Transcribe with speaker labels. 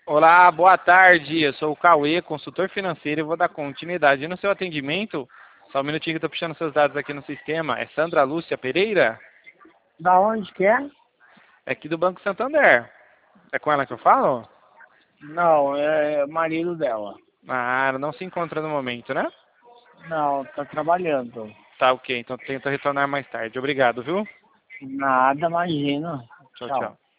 Speaker 1: Olá, boa tarde. Eu sou o Cauê, consultor financeiro, e vou dar continuidade no seu atendimento. Só um minutinho que eu estou puxando seus dados aqui no sistema. É Sandra Lúcia Pereira?
Speaker 2: Da onde que é?
Speaker 1: É aqui do Banco Santander. É com ela que eu falo?
Speaker 2: Não, é marido dela.
Speaker 1: Ah, ela não se encontra no momento, né?
Speaker 2: Não, tá trabalhando.
Speaker 1: Tá, ok. Então tenta retornar mais tarde. Obrigado, viu?
Speaker 2: Nada, imagina.
Speaker 1: Tchau,
Speaker 2: Tchau.
Speaker 1: tchau.